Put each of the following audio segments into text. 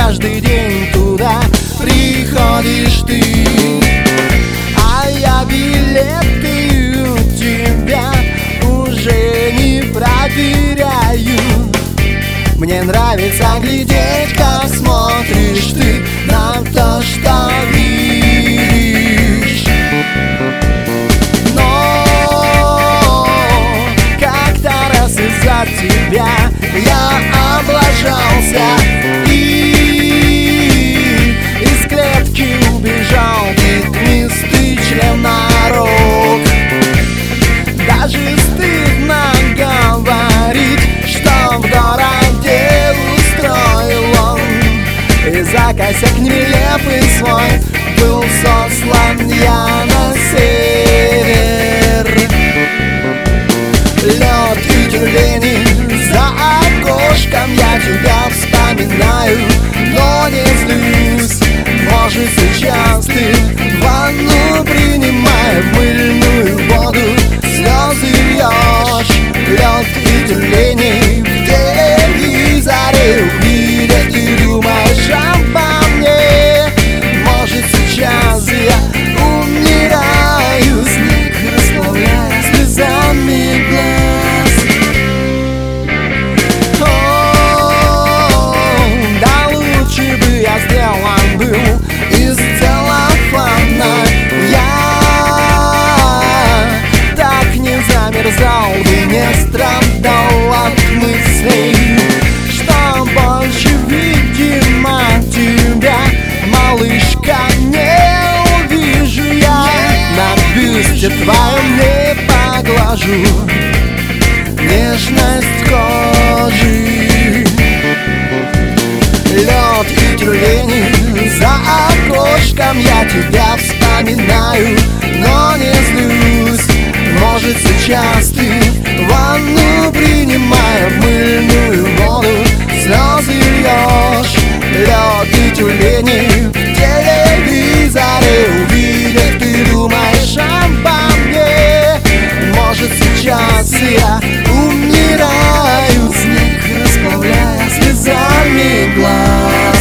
каждый день туда приходишь ты. А я билеты у тебя уже не проверяю. Мне нравится глядеть, как смотришь ты на то, что видишь. Но как-то раз из-за тебя я облажался и из клетки убежал пятнистый членорог. Даже стыдно говорить, что в городе устроил он. И за косяк нелепый свой был сослан я на север. Лед и тюлени за окошком, я тебя вспоминаю, но не злюсь. Может, сейчас ты ванну, принимая мыльную воду, слезы льешь. Лед и тюлени в телевизоре увидят, ты думаешь обо мне. Может, сейчас я умираю, снег расплавляя слезами глаз. Да лучше бы я сделан был из целлофана. Я так не замерзал бы, не страдал от мыслей, что больше, видимо, тебя, малышка, не увижу я. На бюсте твоем не поглажу нежность кожи. Лед и тюлени за окошком, я тебя вспоминаю, но не злюсь. Может, сейчас ты ванну, принимая мыльную воду, слезы льешь. Лед и тюлени в телевизоре увидят, ты думаешь обо мне. Может, сейчас я умираю, снег расплавляя слезами глаз.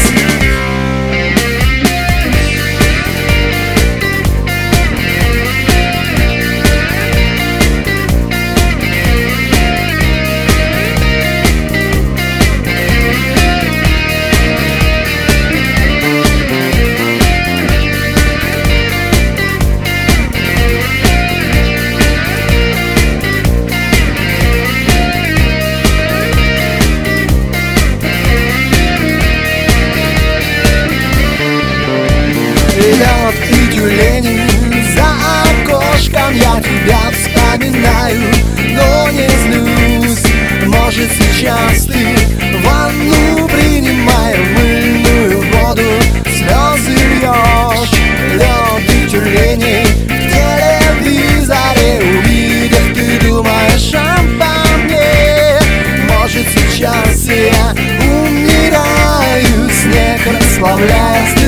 Лед и тюлени за окошком, я тебя вспоминаю, но не злюсь. Может, сейчас ты ванну, принимая мыльную воду, слезы льешь. Лед и тюлени в телевизоре увидят, ты думаешь обо мне. Может, сейчас я умираю, снег расплавляя